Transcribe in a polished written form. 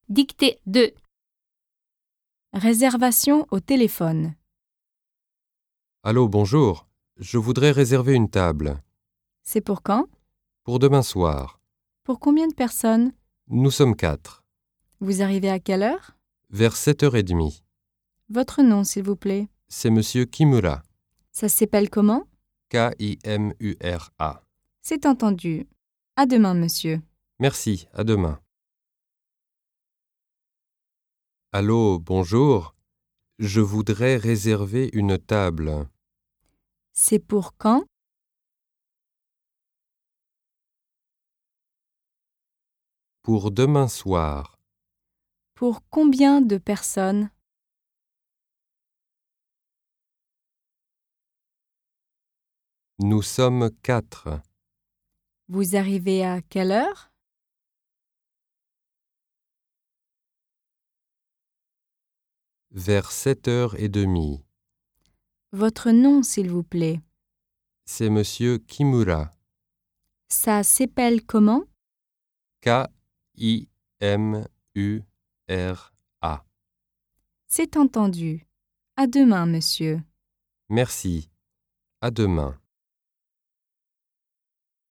Dictée 2. Réservation au téléphone. Allô, bonjour. Je voudrais réserver une table. C'est pour quand? Pour demain soir. Pour combien de personnes? Nous sommes 4. Vous arrivez à quelle heure? Vers 7h30. Votre nom, s'il vous plaît. C'est Monsieur Kimura. Ça s'appelle comment? Kimura. C'est entendu. À demain, monsieur. Merci, à demain. Allô, bonjour. Je voudrais réserver une table. C'est pour quand? Pour demain soir. Pour combien de personnes? Nous sommes 4. Vous arrivez à quelle heure? Vers 7h30. Votre nom, s'il vous plaît. C'est Monsieur Kimura. Ça s'appelle comment? Kimura. C'est entendu. À demain, monsieur. Merci. À demain.